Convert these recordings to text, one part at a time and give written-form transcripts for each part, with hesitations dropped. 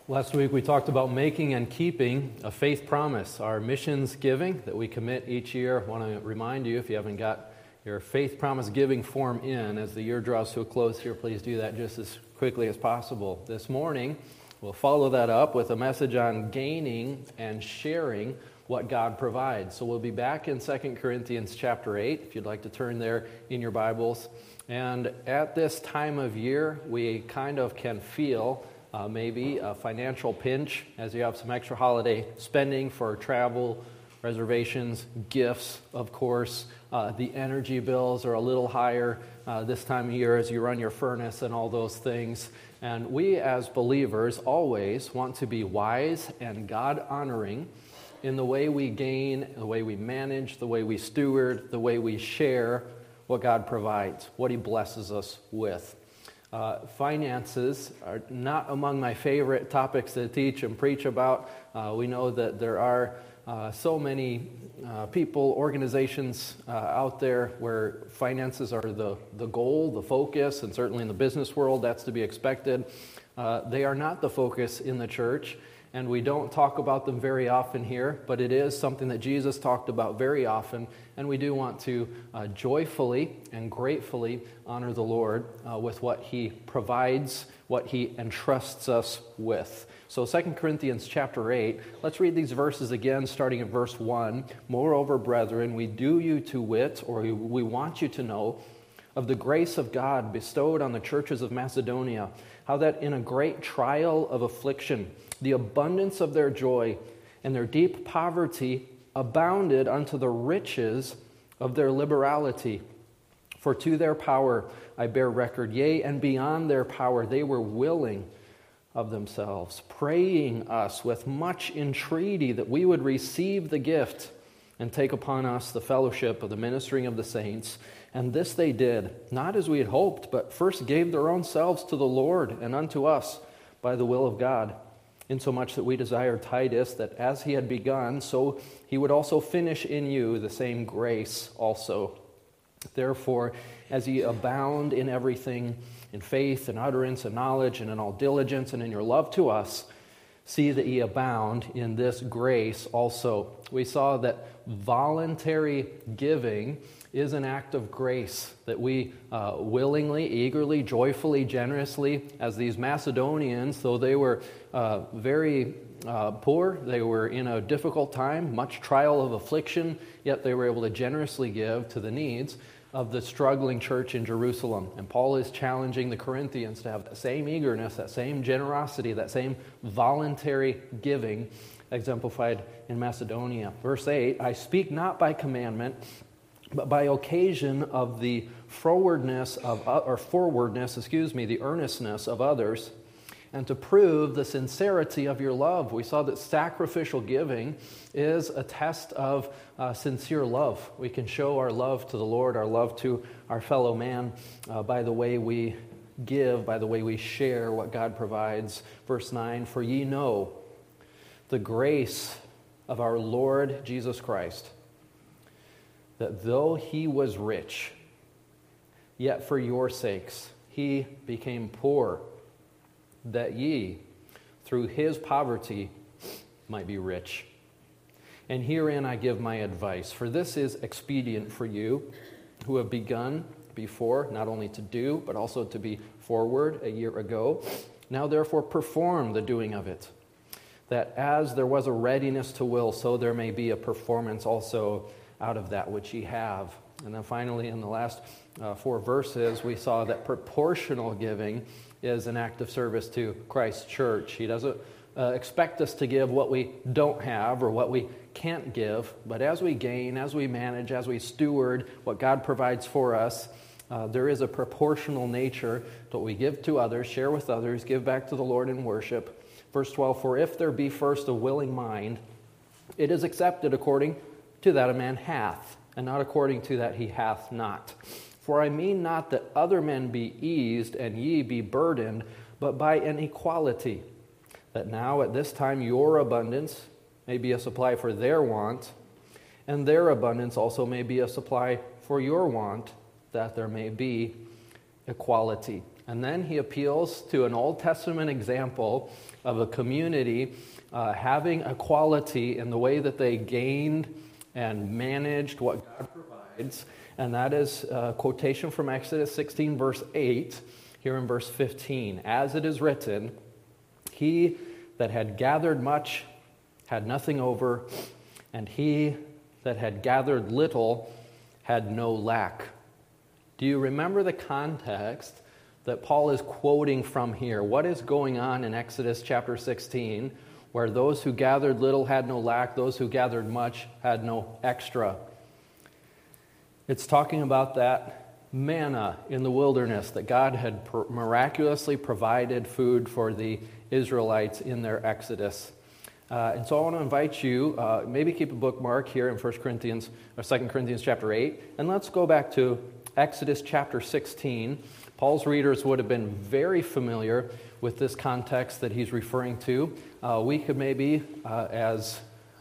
Last week we talked about making and keeping a faith promise, our missions giving that we commit each year. I want to remind you, if you haven't got your faith promise giving form in, as the year draws to a close here, please do that just as quickly as possible. This morning we'll follow that up with a message on gaining and sharing what God provides. So we'll be back in 2 Corinthians chapter 8, if you'd like to turn there in your Bibles. And at this time of year, we kind of can feel maybe a financial pinch as you have some extra holiday spending for travel, reservations, gifts, of course. The energy bills are a little higher this time of year as you run your furnace and all those things. And we as believers always want to be wise and God-honoring in the way we gain, the way we manage, the way we steward, the way we share what God provides, what He blesses us with. Finances are not among my favorite topics to teach and preach about. We know that there are so many people, organizations out there where finances are the goal, the focus, and certainly in the business world that's to be expected. They are not the focus in the church, and we don't talk about them very often here, but it is something that Jesus talked about very often, and we do want to joyfully and gratefully honor the Lord with what He provides, what He entrusts us with. So 2 Corinthians chapter 8, let's read these verses again, starting at verse 1. Moreover, brethren, we do you to wit, or we want you to know, of the grace of God bestowed on the churches of Macedonia, how that in a great trial of affliction, the abundance of their joy and their deep poverty abounded unto the riches of their liberality. For to their power I bear record, yea, and beyond their power they were willing of themselves, praying us with much entreaty that we would receive the gift and take upon us the fellowship of the ministering of the saints. And this they did, not as we had hoped, but first gave their own selves to the Lord and unto us by the will of God, insomuch that we desire Titus, that as he had begun, so he would also finish in you the same grace also. Therefore, as ye abound in everything, in faith and utterance and knowledge and in all diligence and in your love to us, see that ye abound in this grace also. We saw that voluntary giving is an act of grace, that we willingly, eagerly, joyfully, generously, as these Macedonians, though they were very poor, they were in a difficult time, much trial of affliction, yet they were able to generously give to the needs of the struggling church in Jerusalem. And Paul is challenging the Corinthians to have that same eagerness, that same generosity, that same voluntary giving exemplified in Macedonia. Verse 8, I speak not by commandment, but by occasion of the the earnestness of others, and to prove the sincerity of your love. We saw that sacrificial giving is a test of sincere love. We can show our love to the Lord, our love to our fellow man by the way we give, by the way we share what God provides. Verse 9, for ye know the grace of our Lord Jesus Christ, that though he was rich, yet for your sakes he became poor, that ye, through his poverty, might be rich. And herein I give my advice, for this is expedient for you, who have begun before, not only to do, but also to be forward a year ago. Now therefore perform the doing of it, that as there was a readiness to will, so there may be a performance also out of that which ye have. And then finally, in the last 4 verses, we saw that proportional giving is an act of service to Christ's church. He doesn't expect us to give what we don't have or what we can't give, but as we gain, as we manage, as we steward what God provides for us, there is a proportional nature to what we give to others, share with others, give back to the Lord in worship. Verse 12, for if there be first a willing mind, it is accepted according to that a man hath, and not according to that he hath not. For I mean not that other men be eased and ye be burdened, but by an equality, that now at this time your abundance may be a supply for their want, and their abundance also may be a supply for your want, that there may be equality. and then he appeals to an Old Testament example of a community having equality in the way that they gained and managed what God provides. And that is a quotation from Exodus 16, verse 8, here in verse 15. As it is written, he that had gathered much had nothing over, and he that had gathered little had no lack. Do you remember the context that Paul is quoting from here? What is going on in Exodus chapter 16, where those who gathered little had no lack, those who gathered much had no extra? It's talking about that manna in the wilderness, that God had miraculously provided food for the Israelites in their exodus. And so I want to invite you, maybe keep a bookmark here in 1 Corinthians or 2 Corinthians chapter 8, and let's go back to Exodus chapter 16. Paul's readers would have been very familiar with this context that he's referring to. We could maybe, as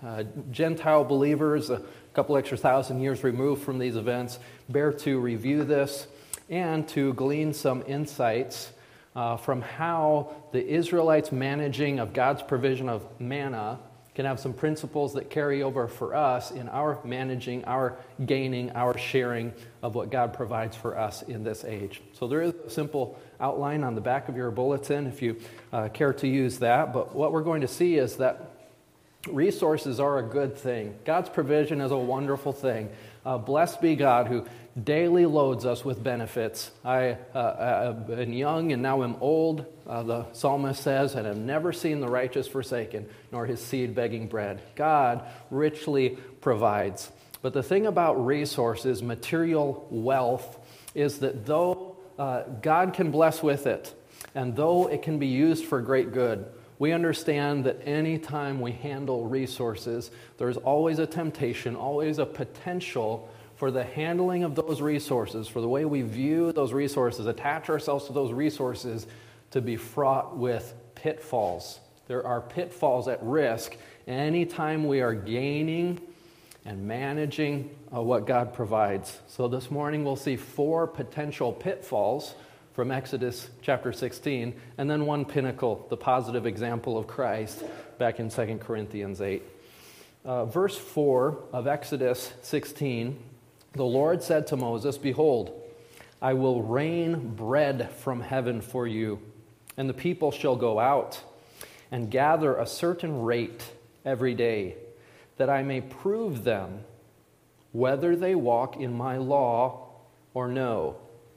Gentile believers, a couple extra thousand years removed from these events, bear to review this and to glean some insights from how the Israelites' managing of God's provision of manna can have some principles that carry over for us in our managing, our gaining, our sharing of what God provides for us in this age. So there is a simple outline on the back of your bulletin if you care to use that. But what we're going to see is that resources are a good thing. God's provision is a wonderful thing. Blessed be God who daily loads us with benefits. I have been young and now am old, the psalmist says, and have never seen the righteous forsaken, nor his seed begging bread. God richly provides. But the thing about resources, material wealth, is that though God can bless with it, and though it can be used for great good, we understand that any time we handle resources, there's always a temptation, always a potential for the handling of those resources, for the way we view those resources, attach ourselves to those resources, to be fraught with pitfalls. There are pitfalls at risk anytime we are gaining and managing what God provides. So this morning we'll see 4 potential pitfalls from Exodus chapter 16, and then one pinnacle, the positive example of Christ, back in 2 Corinthians 8. Verse 4 of Exodus 16, the Lord said to Moses, "Behold, I will rain bread from heaven for you, and the people shall go out and gather a certain rate every day, that I may prove them whether they walk in my law or no."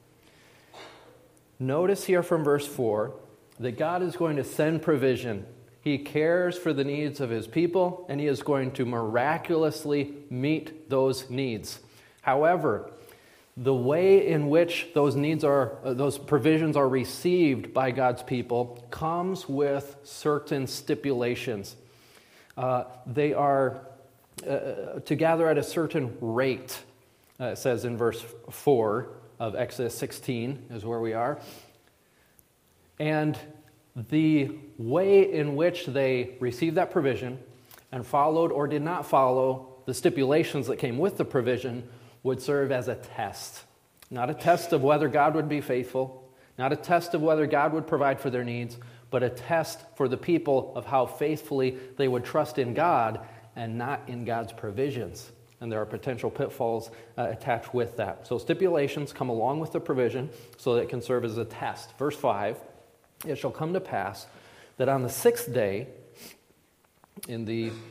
Notice here from verse 4 that God is going to send provision. He cares for the needs of his people, and he is going to miraculously meet those needs. However, the way in which those provisions are received by God's people comes with certain stipulations. They are to gather at a certain rate. It says in verse 4 of Exodus 16 is where we are. And the way in which they received that provision and followed or did not follow the stipulations that came with the provision would serve as a test. Not a test of whether God would be faithful, not a test of whether God would provide for their needs, but a test for the people of how faithfully they would trust in God and not in God's provisions. And there are potential pitfalls attached with that. So stipulations come along with the provision so that it can serve as a test. Verse 5, "It shall come to pass that on the 6th day," in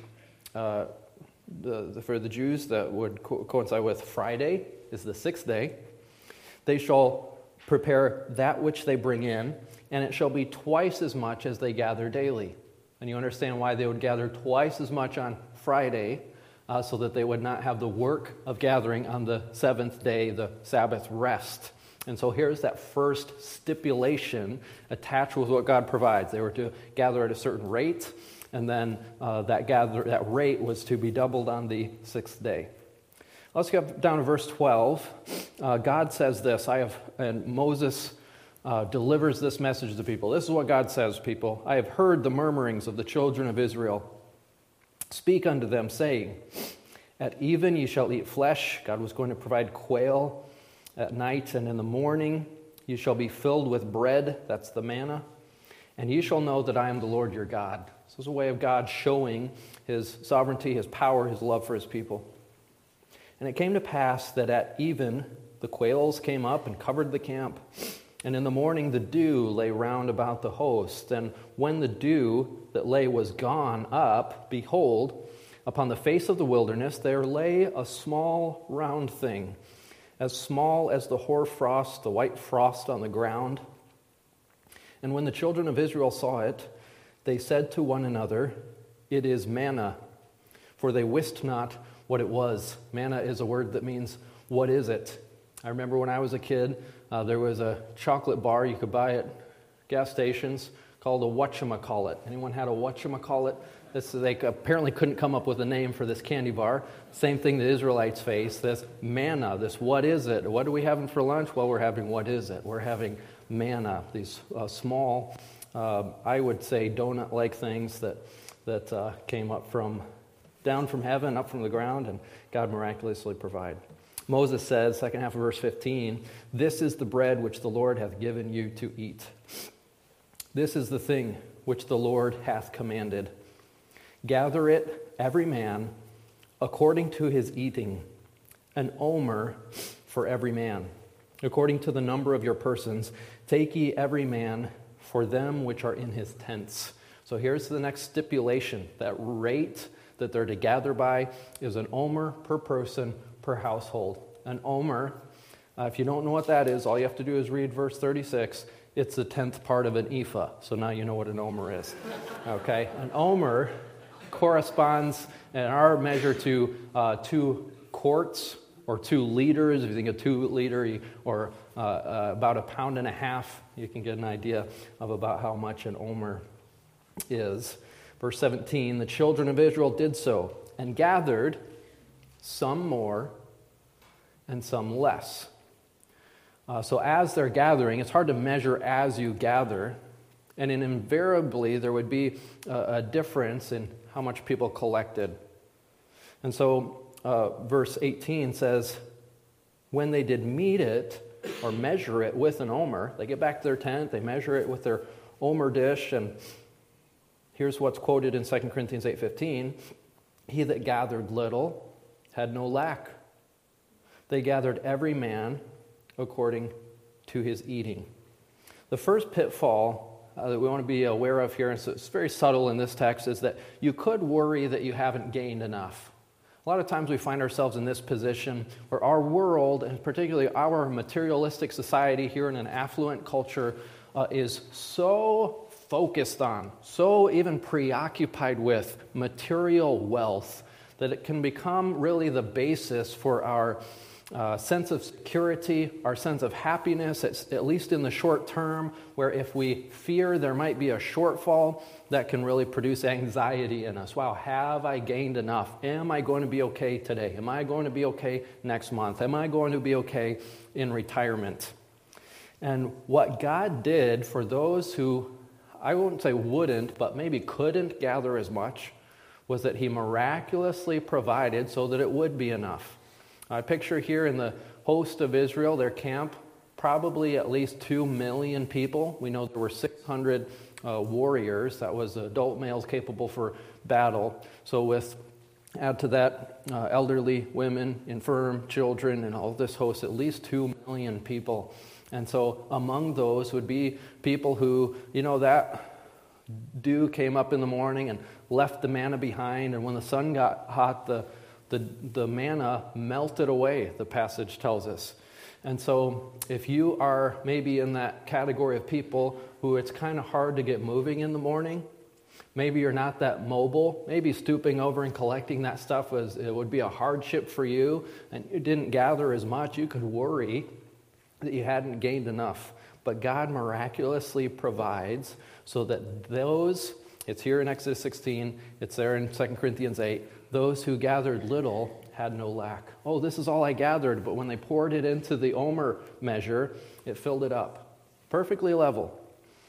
for the Jews that would coincide with Friday is the 6th day, "they shall prepare that which they bring in, and it shall be twice as much as they gather daily." And you understand why they would gather twice as much on Friday, so that they would not have the work of gathering on the 7th day, the Sabbath rest. And so here's that first stipulation attached with what God provides. They were to gather at a certain rate, and then that rate was to be doubled on the 6th day. Let's get down to verse 12. God says this, and Moses delivers this message to the people. This is what God says, people. "I have heard the murmurings of the children of Israel. Speak unto them, saying, At even ye shall eat flesh." God was going to provide quail at night, "and in the morning You shall be filled with bread, that's the manna, and you shall know that I am the Lord your God. This is a way of God showing his sovereignty, his power, his love for his people. And it came to pass that at even the quails came up and covered the camp, and in the morning the dew lay round about the host. And when the dew that lay was gone up, behold, upon the face of the wilderness there lay a small round thing, as small as the hoarfrost, the white frost on the ground. And when the children of Israel saw it, they said to one another, It is manna, for they wist not what it was. Manna is a word that means, what is it? I remember when I was a kid, there was a chocolate bar you could buy at gas stations called a whatchamacallit. Anyone had a whatchamacallit? They apparently couldn't come up with a name for this candy bar. Same thing the Israelites face, this manna, this what is it? What are we having for lunch? Well, we're having what is it? We're having manna, these small, I would say donut-like things that came up down from heaven, up from the ground, and God miraculously provided. Moses says, second half of verse 15, This is the bread which the Lord hath given you to eat. This is the thing which the Lord hath commanded. Gather it, every man, according to his eating, an omer for every man. According to the number of your persons, take ye every man for them which are in his tents. So here's the next stipulation. That rate that they're to gather by is an omer per person per household. An omer, if you don't know what that is, all you have to do is read verse 36. It's the 10th part of an ephah. So now you know what an omer is. Okay? An omer corresponds in our measure to 2 quarts or 2 liters. If you think of 2 liter or about 1.5 pounds, you can get an idea of about how much an omer is. Verse 17, the children of Israel did so and gathered some more and some less. So as they're gathering, it's hard to measure as you gather, and invariably there would be a difference in how much people collected. And so verse 18 says, when they did meet it or measure it with an omer, they get back to their tent, they measure it with their omer dish, and here's what's quoted in 2 Corinthians 8:15, He that gathered little had no lack. They gathered every man according to his eating. The first pitfall that we want to be aware of here, and so it's very subtle in this text, is that you could worry that you haven't gained enough. A lot of times we find ourselves in this position where our world, and particularly our materialistic society here in an affluent culture, is so focused on, so even preoccupied with material wealth that it can become really the basis for our sense of security, our sense of happiness, at least in the short term, where if we fear there might be a shortfall, that can really produce anxiety in us. Wow, have I gained enough? Am I going to be okay today? Am I going to be okay next month? Am I going to be okay in retirement? And what God did for those who, I wouldn't say wouldn't, but maybe couldn't gather as much, was that He miraculously provided so that it would be enough. I picture here in the host of Israel, their camp, probably at least 2 million people. We know there were 600 warriors, that was adult males capable for battle. So add to that elderly women, infirm children, and all this host, at least 2 million people. And so among those would be people who, that dew came up in the morning and left the manna behind, and when the sun got hot, the manna melted away, the passage tells us. And so if you are maybe in that category of people who it's kind of hard to get moving in the morning, maybe you're not that mobile, maybe stooping over and collecting that stuff would be a hardship for you, and you didn't gather as much, you could worry that you hadn't gained enough. But God miraculously provides so that those, it's here in Exodus 16, it's there in 2 Corinthians 8, those who gathered little had no lack. Oh, this is all I gathered, but when they poured it into the omer measure, it filled it up. Perfectly level.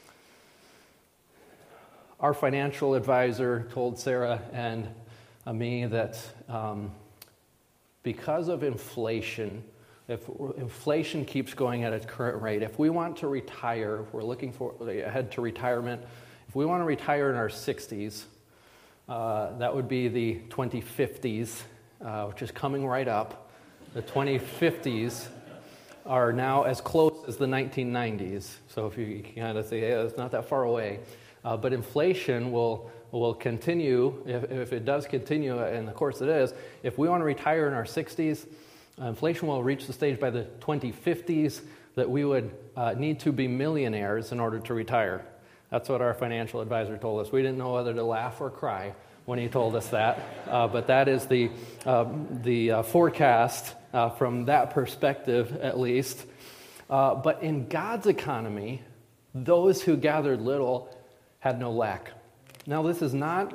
Our financial advisor told Sarah and me that because of inflation, if inflation keeps going at its current rate, if we want to retire, if we're looking ahead to retirement, if we want to retire in our 60s, that would be the 2050s, which is coming right up. The 2050s are now as close as the 1990s. So if you kind of say, hey, it's not that far away. But inflation will continue, if it does continue, and of course it is, if we want to retire in our 60s, inflation will reach the stage by the 2050s that we would need to be millionaires in order to retire. That's what our financial advisor told us. We didn't know whether to laugh or cry when he told us that, but that is the forecast from that perspective, at least. But in God's economy, those who gathered little had no lack. Now, this is not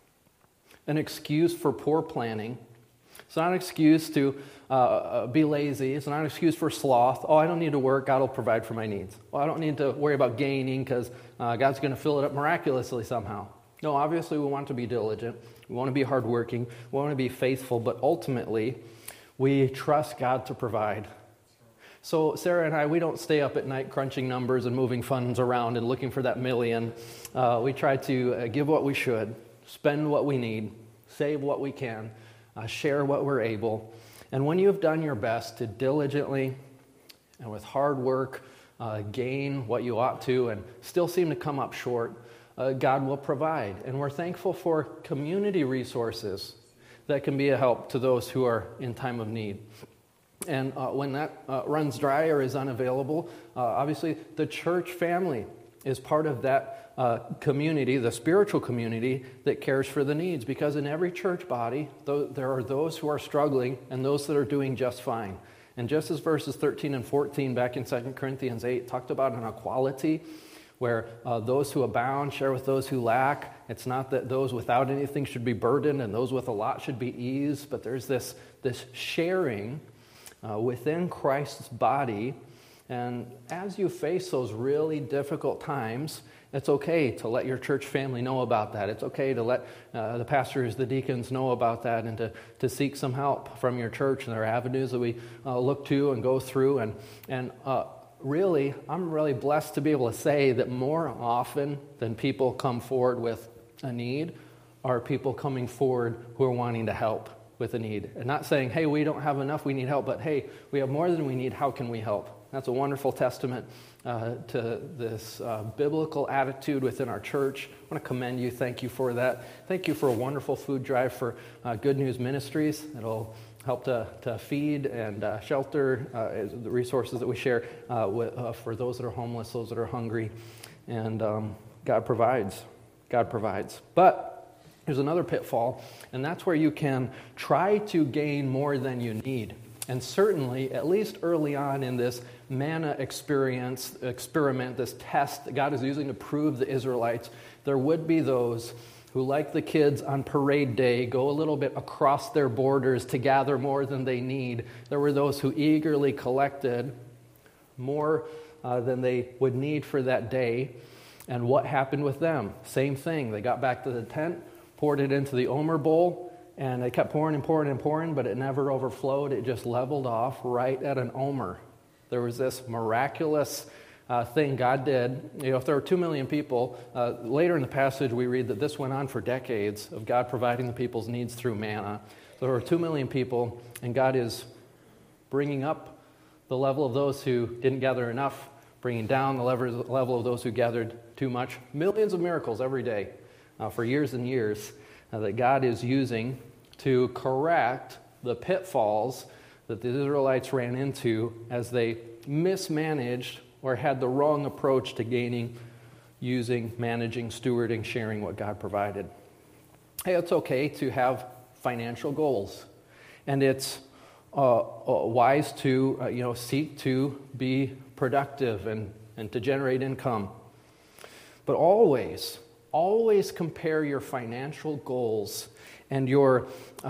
an excuse for poor planning. It's not an excuse to be lazy. It's not an excuse for sloth. Oh, I don't need to work. God will provide for my needs. Well, I don't need to worry about gaining because God's going to fill it up miraculously somehow. No, obviously we want to be diligent. We want to be hardworking. We want to be faithful. But ultimately, we trust God to provide. So Sarah and I, we don't stay up at night crunching numbers and moving funds around and looking for that million. We try to give what we should, spend what we need, save what we can, share what we're able. And when you have done your best to diligently and with hard work gain what you ought to and still seem to come up short, God will provide. And we're thankful for community resources that can be a help to those who are in time of need. And when that runs dry or is unavailable, obviously the church family is part of that community, the spiritual community that cares for the needs. Because in every church body, there are those who are struggling and those that are doing just fine. And just as verses 13 and 14 back in 2 Corinthians 8 talked about an equality, where those who abound share with those who lack. It's not that those without anything should be burdened and those with a lot should be eased, but there's this sharing within Christ's body. And as you face those really difficult times, it's okay to let your church family know about that. It's okay to let the pastors, the deacons know about that, and to seek some help from your church. And there are avenues that we look to and go through. And really, I'm really blessed to be able to say that more often than people come forward with a need are people coming forward who are wanting to help with a need. And not saying, hey, we don't have enough, we need help, but hey, we have more than we need, how can we help? That's a wonderful testament to this biblical attitude within our church. I want to commend you. Thank you for that. Thank you for a wonderful food drive for Good News Ministries. It'll help to feed and shelter the resources that we share for those that are homeless, those that are hungry. And God provides. God provides. But there's another pitfall, and that's where you can try to gain more than you need. And certainly, at least early on in this manna experiment, this test that God is using to prove the Israelites, there would be those who, like the kids on parade day, go a little bit across their borders to gather more than they need. There were those who eagerly collected more than they would need for that day. And what happened with them? Same thing. They got back to the tent, poured it into the Omer bowl, and they kept pouring and pouring and pouring, but it never overflowed. It just leveled off right at an Omer. There was this miraculous thing God did. You know, if there were 2 million people, later in the passage we read that this went on for decades of God providing the people's needs through manna. There were 2 million people, and God is bringing up the level of those who didn't gather enough, bringing down the level of those who gathered too much. Millions of miracles every day for years and years that God is using to correct the pitfalls that the Israelites ran into as they mismanaged or had the wrong approach to gaining, using, managing, stewarding, sharing what God provided. Hey, it's okay to have financial goals, and it's wise to seek to be productive and to generate income. But always compare your financial goals and your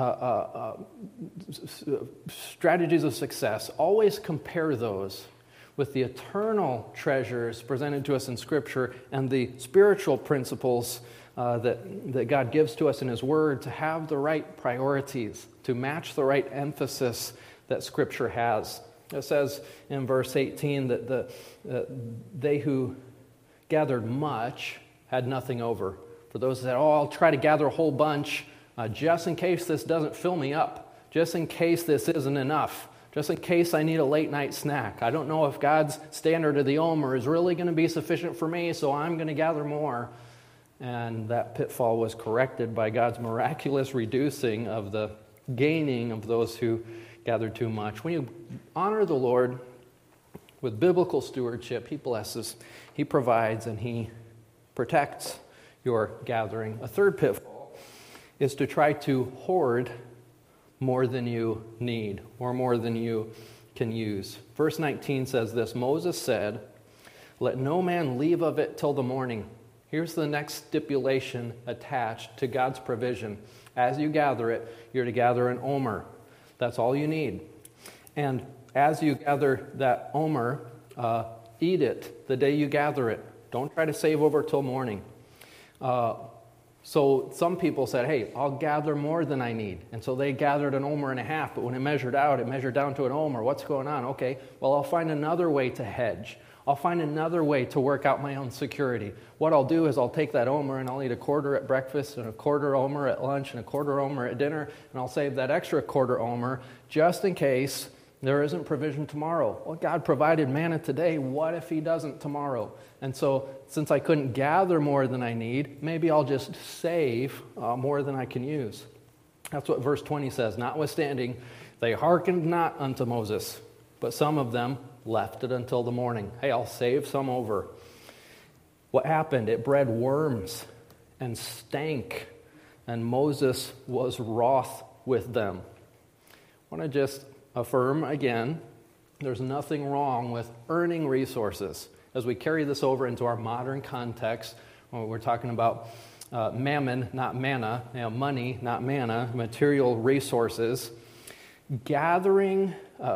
strategies of success. Always compare those with the eternal treasures presented to us in Scripture and the spiritual principles that God gives to us in His Word, to have the right priorities, to match the right emphasis that Scripture has. It says in verse 18 that they who gathered much had nothing over. For those that, I'll try to gather a whole bunch just in case this doesn't fill me up, just in case this isn't enough, just in case I need a late night snack. I don't know if God's standard of the omer is really going to be sufficient for me, so I'm going to gather more. And that pitfall was corrected by God's miraculous reducing of the gaining of those who gathered too much. When you honor the Lord with biblical stewardship, He blesses, He provides, and He protects your gathering. A third pitfall is to try to hoard more than you need or more than you can use. Verse 19 says this, Moses said, "Let no man leave of it till the morning." Here's the next stipulation attached to God's provision. As you gather it, you're to gather an omer. That's all you need. And as you gather that omer, eat it the day you gather it. Don't try to save over till morning. So some people said, hey, I'll gather more than I need. And so they gathered an omer and a half, but when it measured out, it measured down to an omer. What's going on? Okay, well, I'll find another way to hedge. I'll find another way to work out my own security. What I'll do is I'll take that omer and I'll eat a quarter at breakfast and a quarter omer at lunch and a quarter omer at dinner, and I'll save that extra quarter omer just in case there isn't provision tomorrow. Well, God provided manna today. What if He doesn't tomorrow? And so since I couldn't gather more than I need, maybe I'll just save more than I can use. That's what verse 20 says. Notwithstanding, they hearkened not unto Moses, but some of them left it until the morning. Hey, I'll save some over. What happened? It bred worms and stank, and Moses was wroth with them. I want to just affirm again, there's nothing wrong with earning resources. As we carry this over into our modern context, when we're talking about mammon, not manna, money, not manna, material resources, gathering,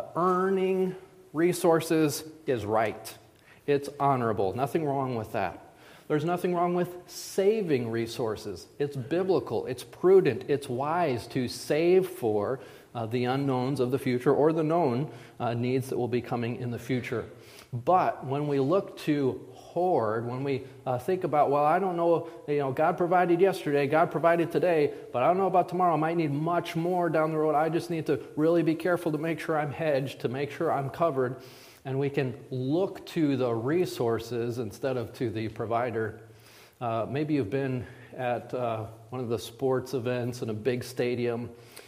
earning resources is right. It's honorable. Nothing wrong with that. There's nothing wrong with saving resources. It's biblical. It's prudent. It's wise to save for the unknowns of the future or the known needs that will be coming in the future. But when we look to hoard, when we think about, well, I don't know, God provided yesterday, God provided today, but I don't know about tomorrow. I might need much more down the road. I just need to really be careful to make sure I'm hedged, to make sure I'm covered. And we can look to the resources instead of to the provider. Maybe you've been at one of the sports events in a big stadium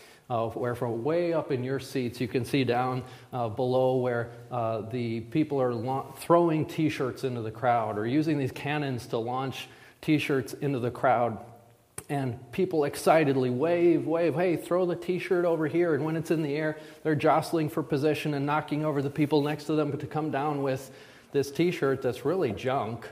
where from way up in your seats you can see down below where the people are throwing T-shirts into the crowd or using these cannons to launch T-shirts into the crowd. And people excitedly wave, hey, throw the T-shirt over here. And when it's in the air, they're jostling for position and knocking over the people next to them to come down with this T-shirt that's really junk.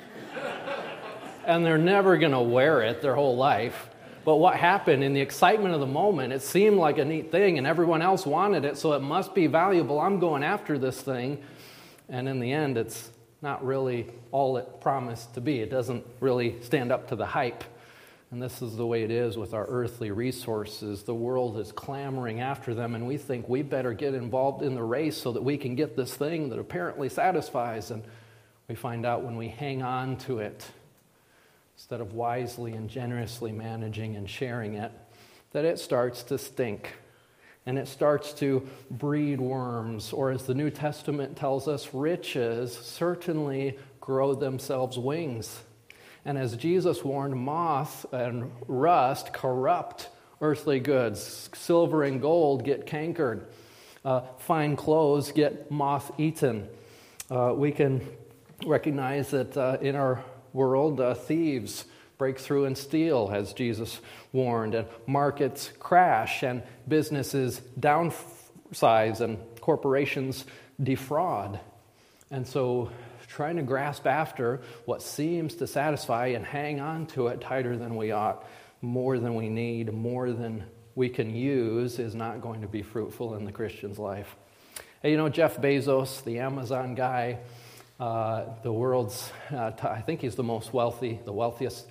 And they're never going to wear it their whole life. But what happened in the excitement of the moment, it seemed like a neat thing and everyone else wanted it, so it must be valuable. I'm going after this thing. And in the end, it's not really all it promised to be. It doesn't really stand up to the hype. And this is the way it is with our earthly resources. The world is clamoring after them, and we think we better get involved in the race so that we can get this thing that apparently satisfies. And we find out when we hang on to it, instead of wisely and generously managing and sharing it, that it starts to stink. And it starts to breed worms, or as the New Testament tells us, riches certainly grow themselves wings. And as Jesus warned, moth and rust corrupt earthly goods. Silver and gold get cankered. Fine clothes get moth-eaten. We can recognize that in our world, thieves break through and steal, as Jesus warned, and markets crash, and businesses downsize, and corporations defraud. And so trying to grasp after what seems to satisfy and hang on to it tighter than we ought, more than we need, more than we can use, is not going to be fruitful in the Christian's life. Hey, Jeff Bezos, the Amazon guy, the world's, I think he's the wealthiest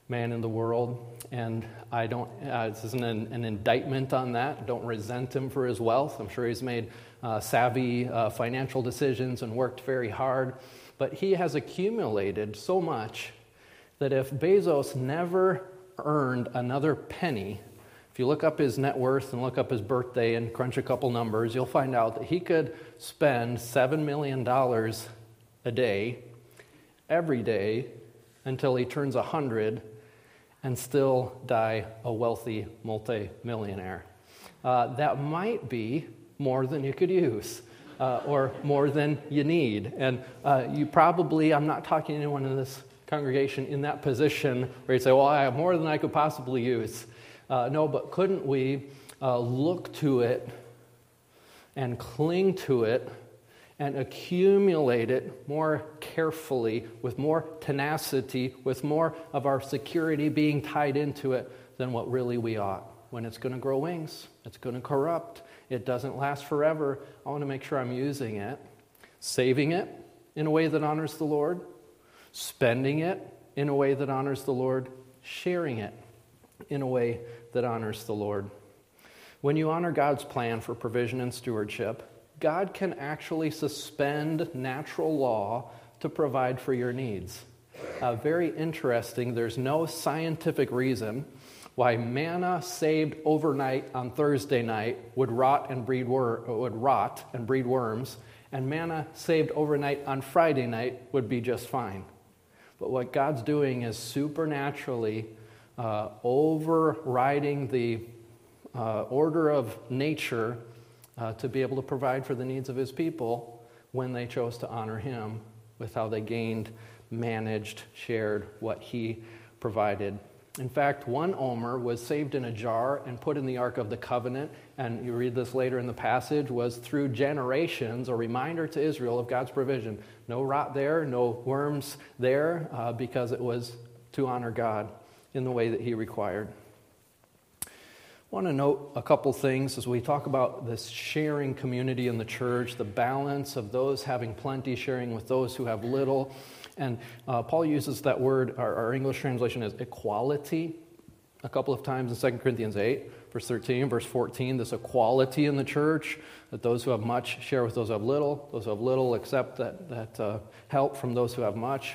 man in the world. And I don't, this isn't an indictment on that. Don't resent him for his wealth. I'm sure he's made savvy financial decisions and worked very hard. But he has accumulated so much that if Bezos never earned another penny, if you look up his net worth and look up his birthday and crunch a couple numbers, you'll find out that he could spend $7 million a day, every day, until he turns 100 and still die a wealthy multi-millionaire. That might be more than you could use, or more than you need. And you probably, I'm not talking to anyone in this congregation in that position where you'd say, well, I have more than I could possibly use. No, but couldn't we look to it and cling to it and accumulate it more carefully, with more tenacity, with more of our security being tied into it than what really we ought? When it's going to grow wings, it's going to corrupt, it doesn't last forever. I want to make sure I'm using it, saving it in a way that honors the Lord, spending it in a way that honors the Lord, sharing it in a way that honors the Lord. When you honor God's plan for provision and stewardship, God can actually suspend natural law to provide for your needs. Very interesting. There's no scientific reason why manna saved overnight on Thursday night would rot and breed worms, and manna saved overnight on Friday night would be just fine. But what God's doing is supernaturally overriding the order of nature to be able to provide for the needs of his people when they chose to honor him with how they gained, managed, shared what he provided. In fact, one omer was saved in a jar and put in the Ark of the Covenant, and you read this later in the passage, was through generations a reminder to Israel of God's provision. No rot there, no worms there, because it was to honor God in the way that he required. I want to note a couple things as we talk about this sharing community in the church, the balance of those having plenty sharing with those who have little. And Paul uses that word, our English translation is equality, a couple of times in 2 Corinthians 8, verse 13, verse 14, this equality in the church, that those who have much share with those who have little accept that help from those who have much.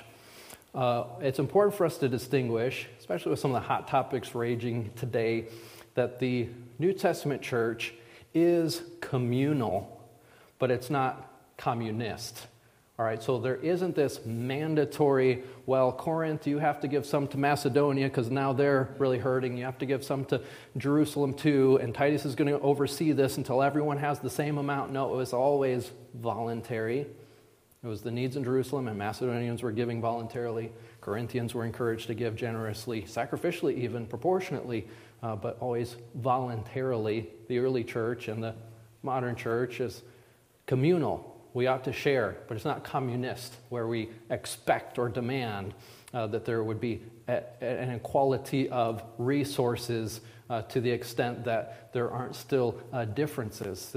It's important for us to distinguish, especially with some of the hot topics raging today, that the New Testament church is communal, but it's not communist. All right, so there isn't this mandatory, well, Corinth, you have to give some to Macedonia because now they're really hurting. You have to give some to Jerusalem too, and Titus is going to oversee this until everyone has the same amount. No, it was always voluntary. It was the needs in Jerusalem, and Macedonians were giving voluntarily. Corinthians were encouraged to give generously, sacrificially even, proportionately, but always voluntarily. The early church and the modern church is communal. We ought to share, but it's not communist, where we expect or demand that there would be an equality of resources to the extent that there aren't still differences.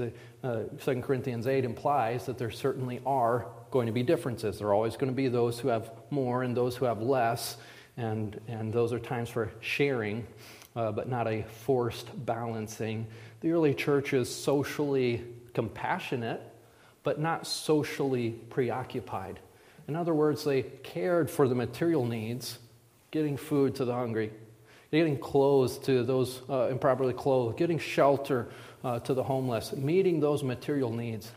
2 Corinthians 8 implies that there certainly are going to be differences. There are always going to be those who have more and those who have less, and those are times for sharing, but not a forced balancing. The early church is socially compassionate, but not socially preoccupied. In other words, they cared for the material needs, getting food to the hungry, getting clothes to those improperly clothed, getting shelter to the homeless, meeting those material needs.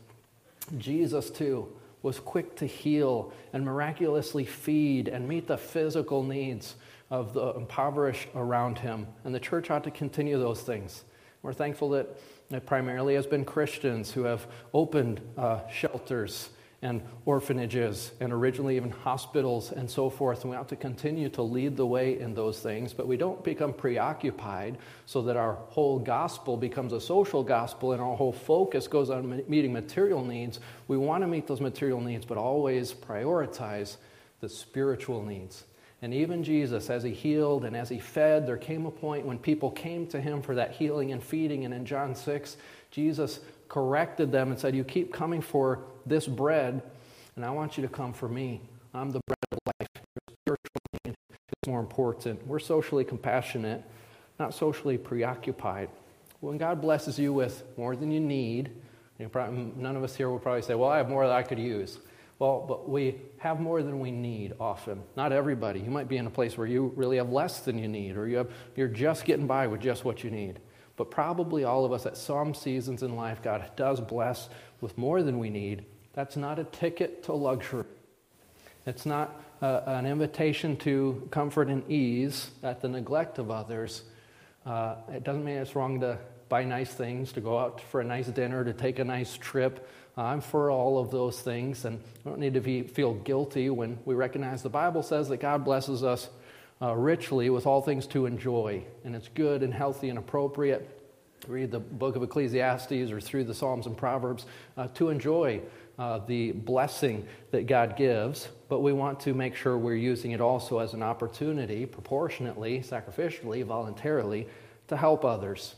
Jesus, too, was quick to heal and miraculously feed and meet the physical needs of the impoverished around him. And the church ought to continue those things. We're thankful that it primarily has been Christians who have opened shelters and orphanages and originally even hospitals and so forth. And we have to continue to lead the way in those things, but we don't become preoccupied so that our whole gospel becomes a social gospel and our whole focus goes on meeting material needs. We want to meet those material needs, but always prioritize the spiritual needs. And even Jesus, as he healed and as he fed, there came a point when people came to him for that healing and feeding. And in John 6, Jesus corrected them and said, you keep coming for this bread, and I want you to come for me. I'm the bread of life. Your spiritual need is more important. We're socially compassionate, not socially preoccupied. When God blesses you with more than you need, none of us here will probably say, well, I have more than I could use. Well, but we have more than we need often. Not everybody. You might be in a place where you really have less than you need, or you're just getting by with just what you need. But probably all of us at some seasons in life, God does bless with more than we need. That's not a ticket to luxury. It's not an invitation to comfort and ease at the neglect of others. It doesn't mean it's wrong to buy nice things, to go out for a nice dinner, to take a nice trip. I'm for all of those things, and we don't need to feel guilty when we recognize the Bible says that God blesses us richly with all things to enjoy, and it's good and healthy and appropriate. Read the book of Ecclesiastes or through the Psalms and Proverbs to enjoy the blessing that God gives, but we want to make sure we're using it also as an opportunity, proportionately, sacrificially, voluntarily, to help others,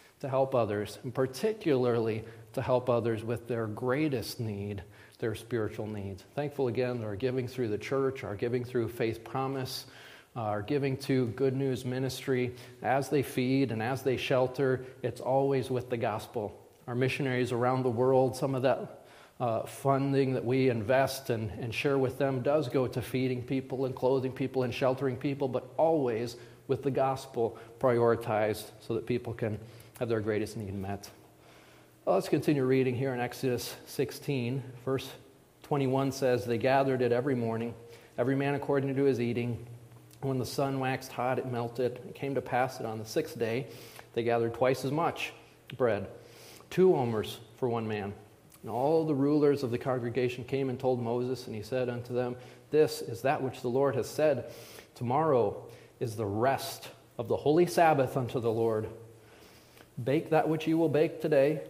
and particularly to help others with their greatest need, their spiritual needs. Thankful again that our giving through the church, our giving through Faith Promise, our giving to Good News Ministry, as they feed and as they shelter, it's always with the gospel. Our missionaries around the world, some of that funding that we invest and share with them does go to feeding people and clothing people and sheltering people, but always with the gospel prioritized so that people can have their greatest need met. Well, let's continue reading here in Exodus 16. Verse 21 says, "They gathered it every morning, every man according to his eating. When the sun waxed hot, it melted. It came to pass that on the sixth day they gathered twice as much bread, 2 omers for one man. And all the rulers of the congregation came and told Moses, and he said unto them, This is that which the Lord has said. Tomorrow is the rest of the holy Sabbath unto the Lord. Bake that which ye will bake today,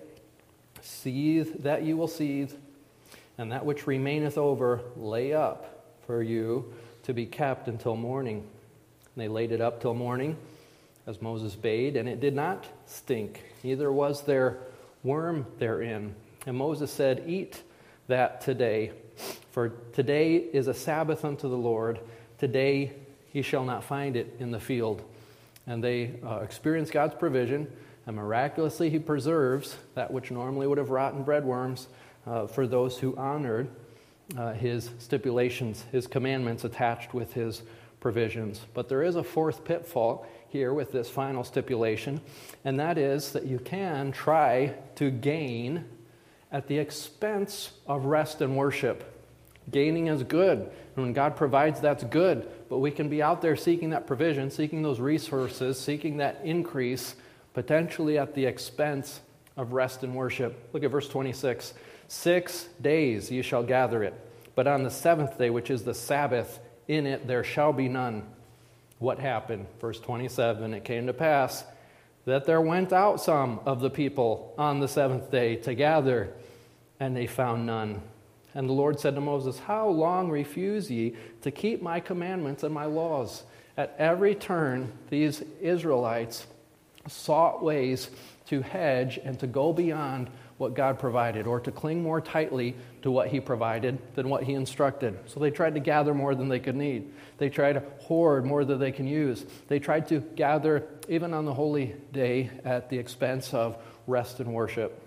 seethe that ye will seethe, and that which remaineth over lay up for you to be kept until morning. And they laid it up till morning, as Moses bade, and it did not stink, neither was there worm therein. And Moses said, Eat that today, for today is a Sabbath unto the Lord. Today ye shall not find it in the field." And they experience God's provision, and miraculously he preserves that which normally would have rotten breadworms for those who honored his stipulations, his commandments attached with his provisions. But there is a fourth pitfall here with this final stipulation, and that is that you can try to gain at the expense of rest and worship. Gaining is good, and when God provides, that's good, but we can be out there seeking that provision, seeking those resources, seeking that increase, potentially at the expense of rest and worship. Look at verse 26. 6 days ye shall gather it, but on the seventh day, which is the Sabbath, in it there shall be none. What happened? Verse 27, it came to pass that there went out some of the people on the seventh day to gather, and they found none. And the Lord said to Moses, How long refuse ye to keep my commandments and my laws? At every turn, these Israelites sought ways to hedge and to go beyond what God provided, or to cling more tightly to what he provided than what he instructed. So they tried to gather more than they could need. They tried to hoard more than they can use. They tried to gather even on the holy day at the expense of rest and worship.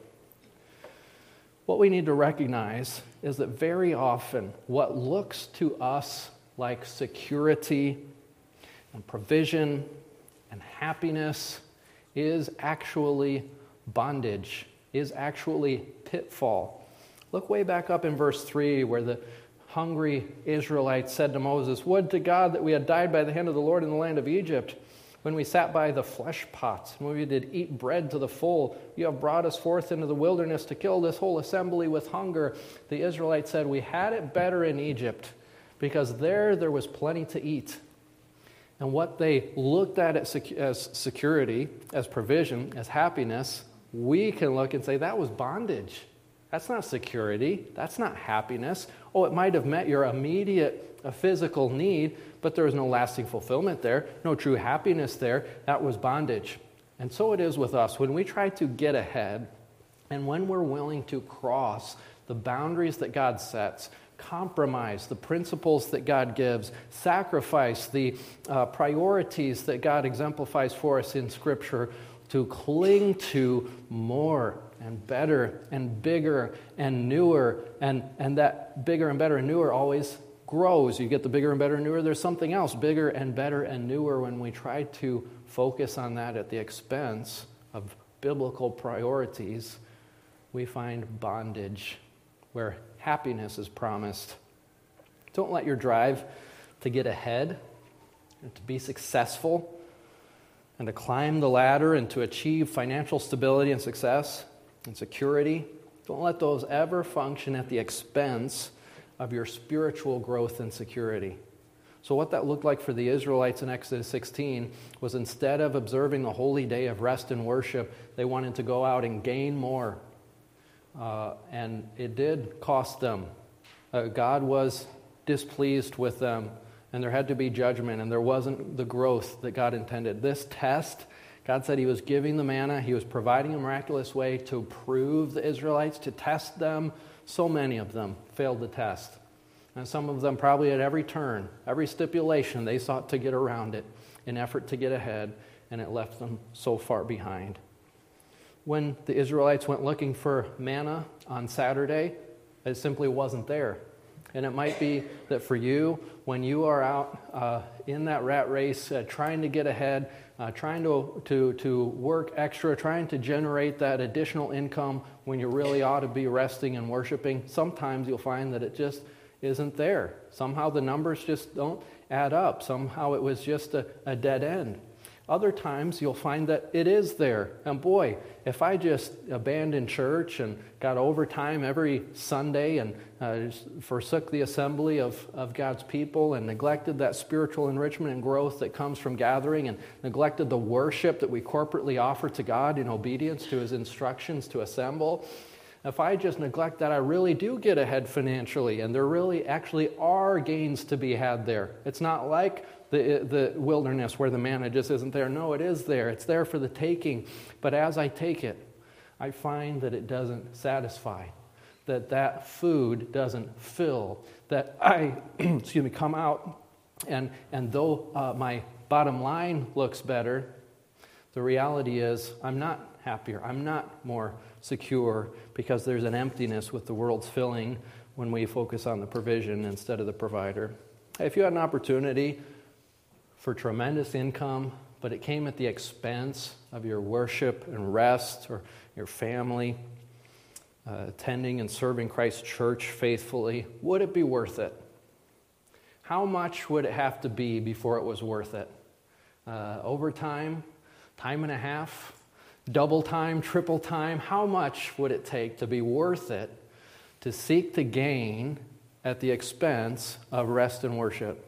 What we need to recognize is that very often what looks to us like security and provision and happiness is actually bondage, is actually pitfall. Look way back up in verse 3 where the hungry Israelites said to Moses, Would to God that we had died by the hand of the Lord in the land of Egypt, when we sat by the flesh pots, when we did eat bread to the full. You have brought us forth into the wilderness to kill this whole assembly with hunger. The Israelites said, We had it better in Egypt, because there was plenty to eat. And what they looked at as security, as provision, as happiness, we can look and say, that was bondage. That's not security. That's not happiness. Oh, it might have met your immediate physical need, but there was no lasting fulfillment there, no true happiness there. That was bondage. And so it is with us. When we try to get ahead, and when we're willing to cross the boundaries that God sets compromise the principles that God gives, sacrifice the priorities that God exemplifies for us in Scripture, to cling to more and better and bigger and newer, and that bigger and better and newer always grows. You get the bigger and better and newer, there's something else bigger and better and newer. When we try to focus on that at the expense of biblical priorities, we find bondage where happiness is promised. Don't let your drive to get ahead and to be successful and to climb the ladder and to achieve financial stability and success and security, don't let those ever function at the expense of your spiritual growth and security. So what that looked like for the Israelites in Exodus 16 was, instead of observing the holy day of rest and worship, they wanted to go out and gain more. And it did cost them. God was displeased with them, and there had to be judgment, and there wasn't the growth that God intended. This test, God said He was giving the manna. He was providing a miraculous way to prove the Israelites, to test them. So many of them failed the test. And some of them probably at every turn, every stipulation, they sought to get around it in effort to get ahead, and it left them so far behind. When the Israelites went looking for manna on Saturday, it simply wasn't there. And it might be that for you, when you are out in that rat race, trying to get ahead, trying to work extra, trying to generate that additional income when you really ought to be resting and worshiping, sometimes you'll find that it just isn't there. Somehow the numbers just don't add up. Somehow it was just a dead end. Other times you'll find that it is there. And boy, if I just abandoned church and got overtime every Sunday and forsook the assembly of God's people and neglected that spiritual enrichment and growth that comes from gathering, and neglected the worship that we corporately offer to God in obedience to His instructions to assemble, if I just neglect that, I really do get ahead financially, and there really actually are gains to be had there. It's not like the wilderness where the manna just isn't there. No, it is there. It's there for the taking. But as I take it, I find that it doesn't satisfy, that food doesn't fill, that I come out, and though my bottom line looks better, the reality is I'm not happier. I'm not more secure, because there's an emptiness with the world's filling when we focus on the provision instead of the provider. If you had an opportunity for tremendous income, but it came at the expense of your worship and rest, or your family, attending and serving Christ's church faithfully, would it be worth it? How much would it have to be before it was worth it? Overtime, time and a half, double time, triple time? How much would it take to be worth it to seek to gain at the expense of rest and worship?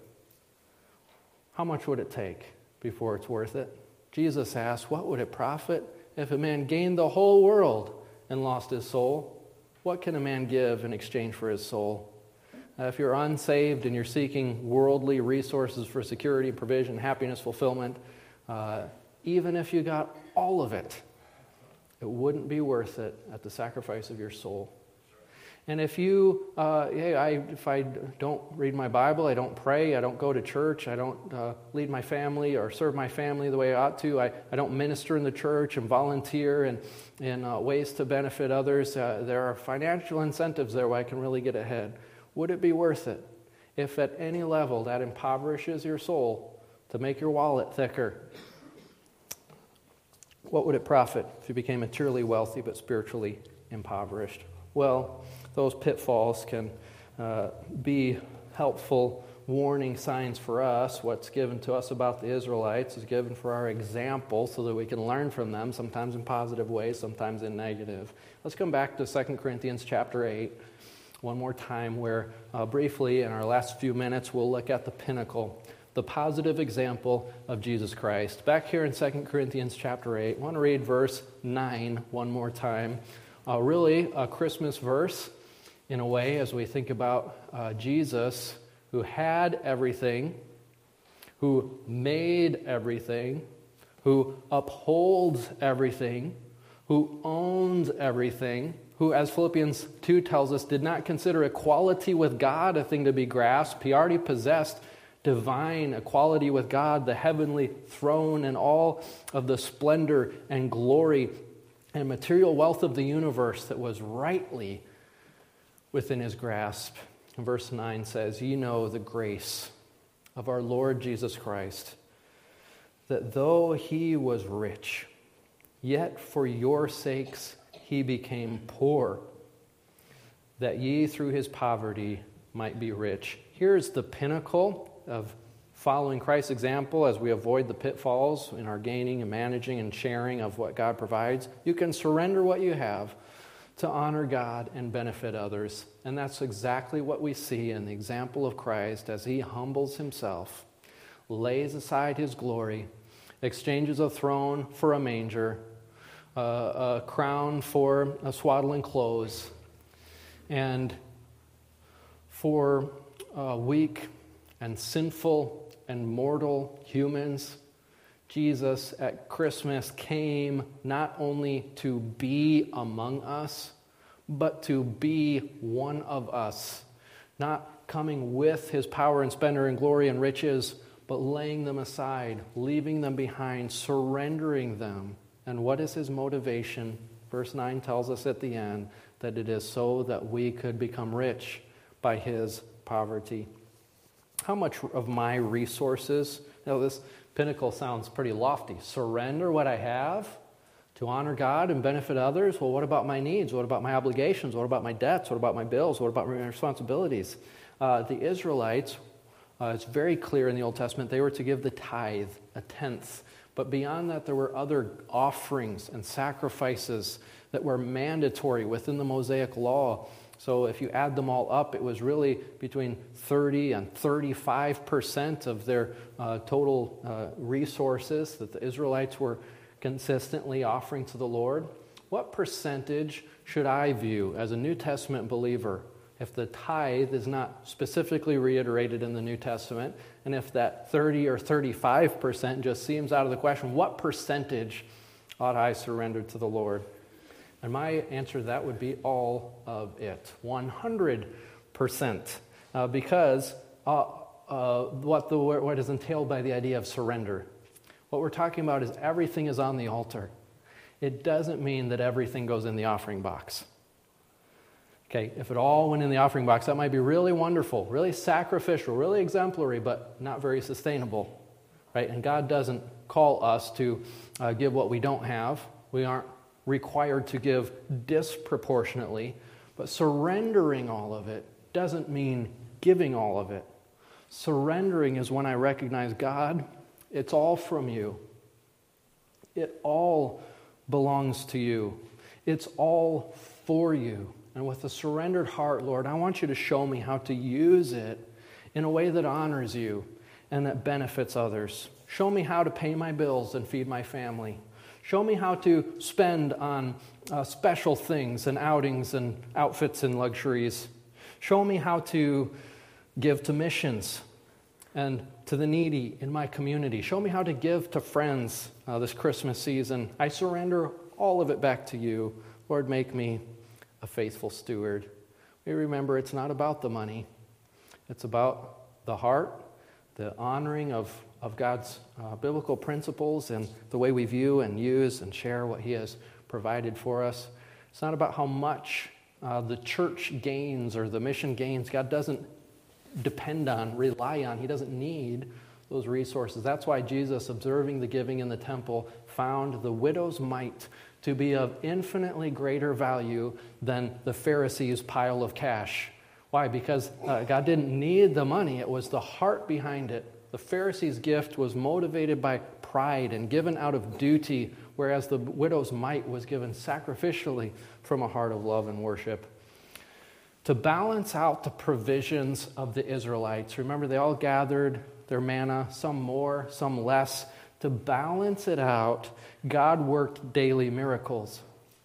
How much would it take before it's worth it? Jesus asked, what would it profit if a man gained the whole world and lost his soul? What can a man give in exchange for his soul? If you're unsaved and you're seeking worldly resources for security, provision, happiness, fulfillment, even if you got all of it, it wouldn't be worth it at the sacrifice of your soul. And if you, if I don't read my Bible, I don't pray, I don't go to church, I don't lead my family or serve my family the way I ought to, I don't minister in the church and volunteer in ways to benefit others, there are financial incentives there where I can really get ahead. Would it be worth it if at any level that impoverishes your soul to make your wallet thicker? What would it profit if you became materially wealthy but spiritually impoverished? Well, those pitfalls can be helpful warning signs for us. What's given to us about the Israelites is given for our example so that we can learn from them, sometimes in positive ways, sometimes in negative. Let's come back to 2 Corinthians chapter 8 one more time, where briefly in our last few minutes we'll look at the pinnacle, the positive example of Jesus Christ. Back here in 2 Corinthians chapter 8, I want to read verse 9 one more time. Really a Christmas verse in a way, as we think about Jesus, who had everything, who made everything, who upholds everything, who owns everything, who, as Philippians 2 tells us, did not consider equality with God a thing to be grasped. He already possessed divine equality with God, the heavenly throne, and all of the splendor and glory and material wealth of the universe that was rightly within his grasp. And verse 9 says, "Ye know the grace of our Lord Jesus Christ, that though he was rich, yet for your sakes he became poor, that ye through his poverty might be rich." Here's the pinnacle of following Christ's example as we avoid the pitfalls in our gaining and managing and sharing of what God provides. You can surrender what you have to honor God and benefit others. And that's exactly what we see in the example of Christ as he humbles himself, lays aside his glory, exchanges a throne for a manger, a crown for a swaddling clothes, and for weak and sinful and mortal humans, Jesus at Christmas came not only to be among us, but to be one of us, not coming with his power and splendor and glory and riches, but laying them aside, leaving them behind, surrendering them. And what is his motivation? Verse 9 tells us at the end that it is so that we could become rich by his poverty. How much of my resources, this pinnacle sounds pretty lofty. Surrender what I have to honor God and benefit others? Well, what about my needs? What about my obligations? What about my debts? What about my bills? What about my responsibilities? The Israelites, it's very clear in the Old Testament, they were to give the tithe, a tenth. But beyond that, there were other offerings and sacrifices that were mandatory within the Mosaic law. So if you add them all up, it was really between 30 and 35% of their total resources that the Israelites were consistently offering to the Lord. What percentage should I view as a New Testament believer if the tithe is not specifically reiterated in the New Testament, and if that 30 or 35% just seems out of the question? What percentage ought I surrender to the Lord? And my answer to that would be all of it, 100%, because what is entailed by the idea of surrender. What we're talking about is everything is on the altar. It doesn't mean that everything goes in the offering box. Okay, if it all went in the offering box, that might be really wonderful, really sacrificial, really exemplary, but not very sustainable, right? And God doesn't call us to give what we don't have. We aren't required to give disproportionately, but surrendering all of it doesn't mean giving all of it. Surrendering is when I recognize, God, it's all from you. It all belongs to you. It's all for you. And with a surrendered heart, Lord, I want you to show me how to use it in a way that honors you and that benefits others. Show me how to pay my bills and feed my family. Show me how to spend on special things and outings and outfits and luxuries. Show me how to give to missions and to the needy in my community. Show me how to give to friends this Christmas season. I surrender all of it back to you. Lord, make me a faithful steward. We remember it's not about the money. It's about the heart, the honoring of God's biblical principles and the way we view and use and share what he has provided for us. It's not about how much the church gains or the mission gains. God doesn't depend on, rely on. He doesn't need those resources. That's why Jesus, observing the giving in the temple, found the widow's mite to be of infinitely greater value than the Pharisees' pile of cash. Why? Because God didn't need the money. It was the heart behind it. The Pharisees' gift was motivated by pride and given out of duty, whereas the widow's mite was given sacrificially from a heart of love and worship. To balance out the provisions of the Israelites, remember they all gathered their manna, some more, some less. To balance it out, God worked daily miracles.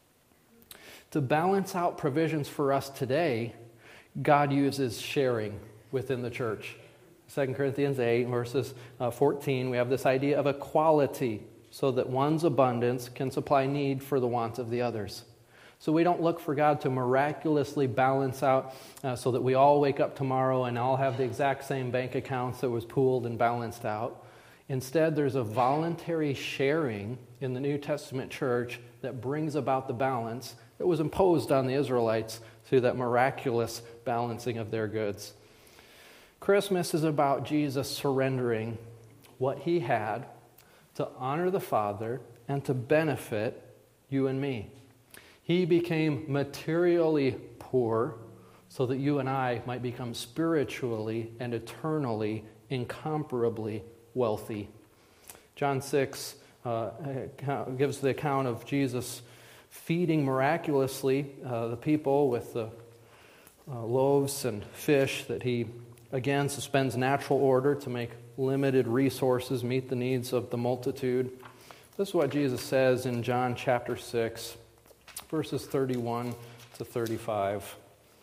To balance out provisions for us today, God uses sharing within the church. 2 Corinthians 8, verses 14, we have this idea of equality, so that one's abundance can supply need for the wants of the others. So we don't look for God to miraculously balance out so that we all wake up tomorrow and all have the exact same bank accounts that was pooled and balanced out. Instead, there's a voluntary sharing in the New Testament church that brings about the balance that was imposed on the Israelites through that miraculous balancing of their goods. Christmas is about Jesus surrendering what he had to honor the Father and to benefit you and me. He became materially poor so that you and I might become spiritually and eternally, incomparably wealthy. John 6 gives the account of Jesus feeding miraculously the people with the loaves and fish that he, again, suspends natural order to make limited resources meet the needs of the multitude. This is what Jesus says in John chapter 6, verses 31 to 35.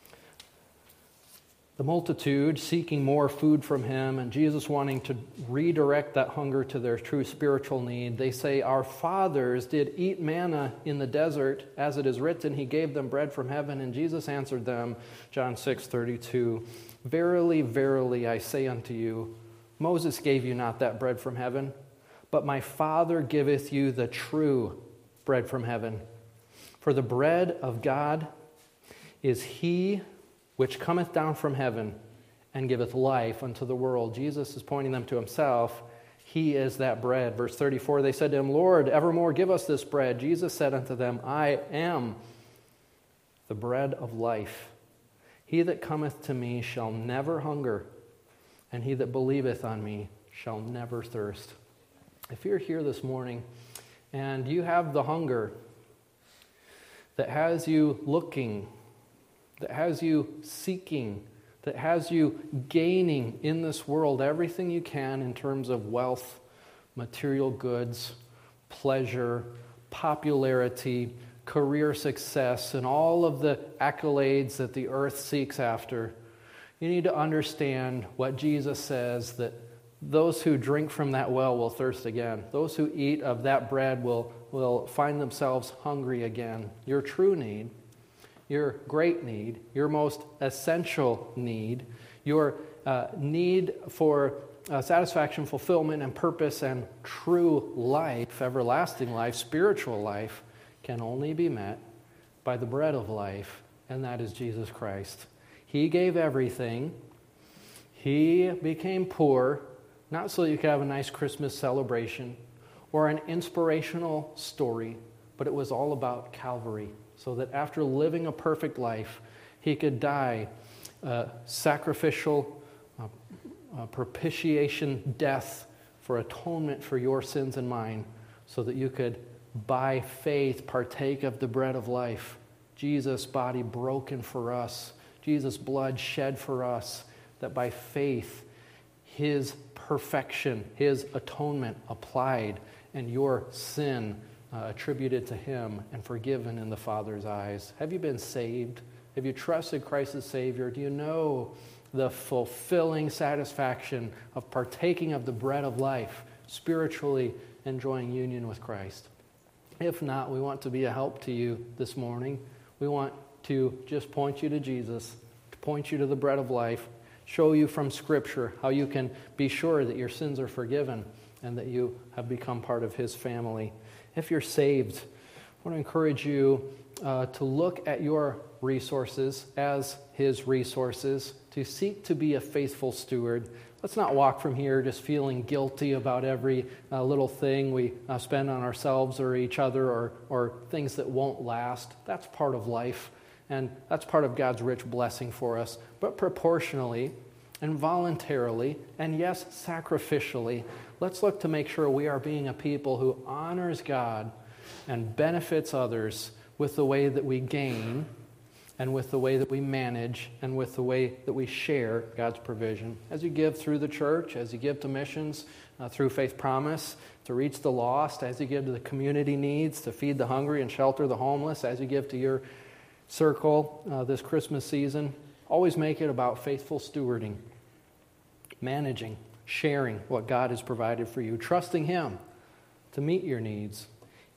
The multitude seeking more food from him, and Jesus wanting to redirect that hunger to their true spiritual need. They say, "Our fathers did eat manna in the desert, as it is written, he gave them bread from heaven." And Jesus answered them, John 6:32, "Verily, verily, I say unto you, Moses gave you not that bread from heaven, but my Father giveth you the true bread from heaven. For the bread of God is he which cometh down from heaven and giveth life unto the world." Jesus is pointing them to himself. He is that bread. Verse 34, they said to him, "Lord, evermore give us this bread." Jesus said unto them, "I am the bread of life. He that cometh to me shall never hunger, and he that believeth on me shall never thirst." If you're here this morning and you have the hunger that has you looking, that has you seeking, that has you gaining in this world everything you can in terms of wealth, material goods, pleasure, popularity, career success, and all of the accolades that the earth seeks after, you need to understand what Jesus says, that those who drink from that well will thirst again. Those who eat of that bread will find themselves hungry again. Your true need, your great need, your most essential need, your need for satisfaction, fulfillment, and purpose, and true life, everlasting life, spiritual life, can only be met by the bread of life, and that is Jesus Christ. He gave everything. He became poor, not so you could have a nice Christmas celebration or an inspirational story, but it was all about Calvary, so that after living a perfect life, he could die sacrificial, propitiation death for atonement for your sins and mine, so that you could, by faith, partake of the bread of life. Jesus' body broken for us, Jesus' blood shed for us, that by faith, his perfection, his atonement applied, and your sin attributed to him and forgiven in the Father's eyes. Have you been saved? Have you trusted Christ as Savior? Do you know the fulfilling satisfaction of partaking of the bread of life, spiritually enjoying union with Christ? If not, we want to be a help to you this morning. We want to just point you to Jesus, to point you to the bread of life, show you from Scripture how you can be sure that your sins are forgiven and that you have become part of his family. If you're saved, I want to encourage you to look at your resources as his resources, to seek to be a faithful steward. Let's not walk from here just feeling guilty about every little thing we spend on ourselves or each other, or things that won't last. That's part of life, and that's part of God's rich blessing for us. But proportionally and voluntarily, and yes, sacrificially, let's look to make sure we are being a people who honors God and benefits others with the way that we gain, and with the way that we manage, and with the way that we share God's provision. As you give through the church, as you give to missions, through Faith Promise, to reach the lost, as you give to the community needs, to feed the hungry and shelter the homeless, as you give to your circle this Christmas season, always make it about faithful stewarding, managing, sharing what God has provided for you, trusting him to meet your needs,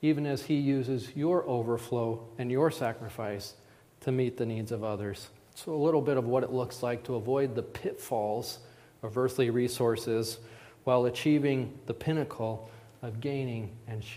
even as He uses your overflow and your sacrifice to meet the needs of others. So a little bit of what it looks like to avoid the pitfalls of earthly resources while achieving the pinnacle of gaining and